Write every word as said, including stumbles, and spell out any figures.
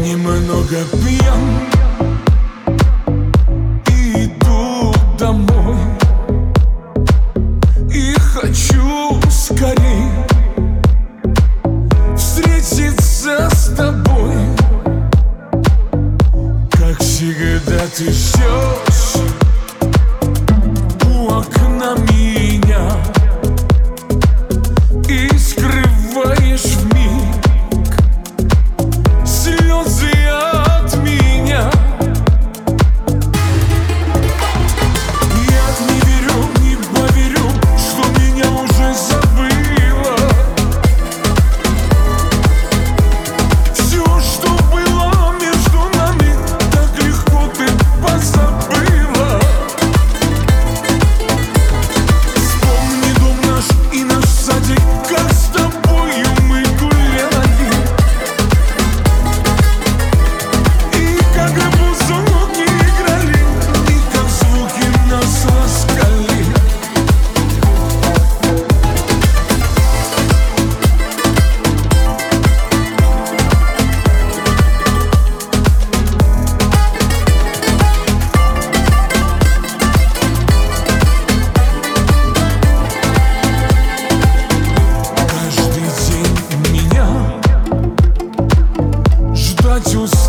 немного пьян и иду домой, и хочу скорей встретиться с тобой. Как всегда ты ждешь у окна меня и скрываешь вмиг слезы от меня. Я не верю, не поверю, что меня уже забыла. Все, что было между нами, так легко ты позабыла. Вспомни дом наш и наш садик, как с тобою мы гуляли, и как музыки играли, и как звуки нас ласкали. Каждый день меня ждать успеешь.